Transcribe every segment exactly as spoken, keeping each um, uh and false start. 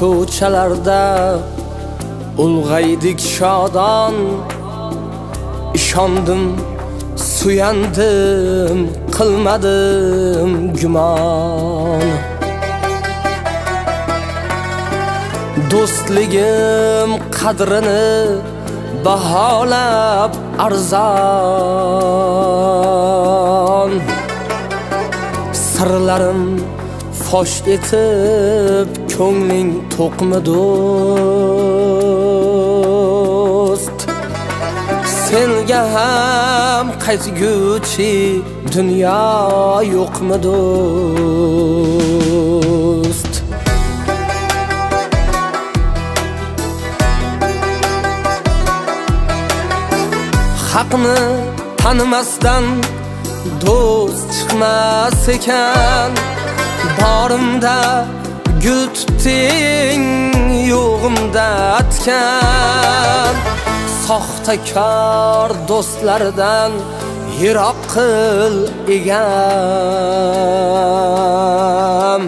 ko'chalarda ulg'aydik shodon, ishondim, suyandim, qilmadim gumon. Do'stligim qadrini baholab arzon, sirlarim fosh etib ko'ngling to'qmi do'st. Senga ham qaytguchi dunyo yo'qmi do'st? Haqni tanimasdan do'st chiqmas ekan, borimda gul tutding, yo'g'imda atkan. Soxtakor do'stlardan yiroq qil egam.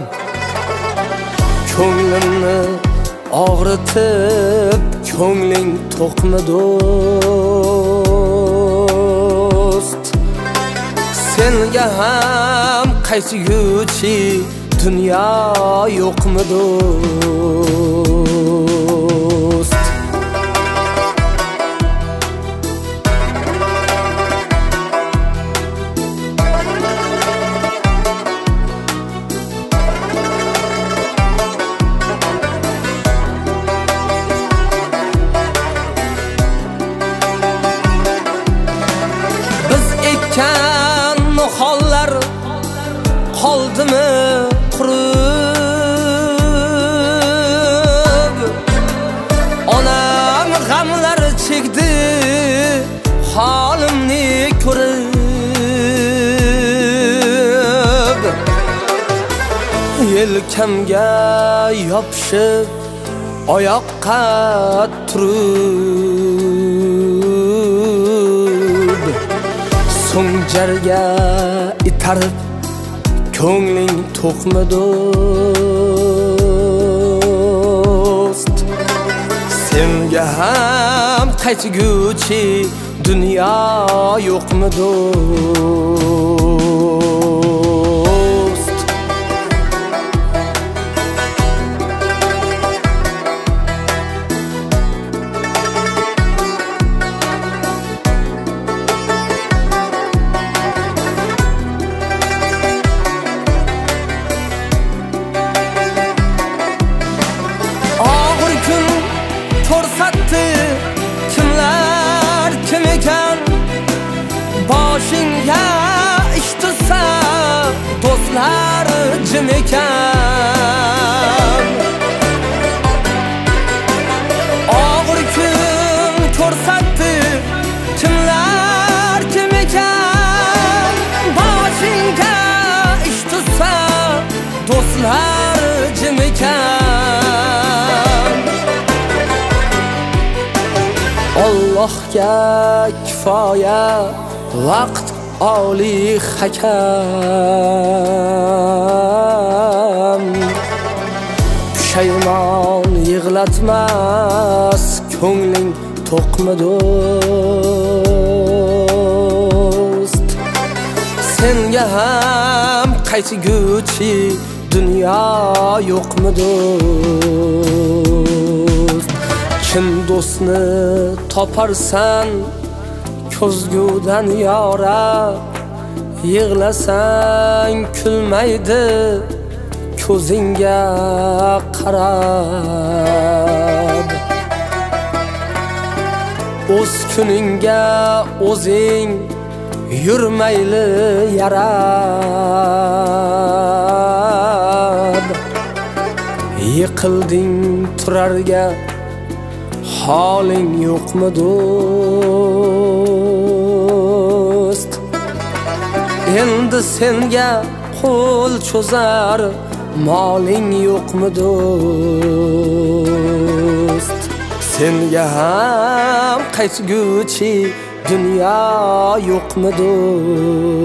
Ko'nglimni og'ritib ko'ngling to'qmi do'st? Senga ham qaytguchi dunyo yo'qmi do'st? Biz ekkan hollar qoldimi qurib? Onam g'amlar chekdi holimni ko'rib. Yelkamga yopishib oyoqqa turib, so'ng jarga itarib ko'ngling to'qmi do'st? Senga ham qaytguchi dunyo yo'qmi do'st? Og'ir kun ko'rsatdi kimlar kim ekan, boshingga ish tushsa do'stlar jim ekan. Og'ir kun ko'rsatdi kimlar kim ekan, boshingga ish tushsa do'stlar jim ekan. Allohga kifoya vaqt oliy hakam. Pushaymon yig'latmas ko'ngling to'qmi do'st? Senga ham qaytguchi dunyo yo'qmi do'st? Kim do'stni toparsan ko'zgudan yorab, yig'lasang kulmaydi ko'zingga qarab. O'z kuningga o'zing yurmayli yarab. Yiqilding turarga holing yo'qmi do'st? Endi senga qo'l cho'zar moling yo'qmi do'st? Senga ham qaytguchi dunyo yo'qmi do'st?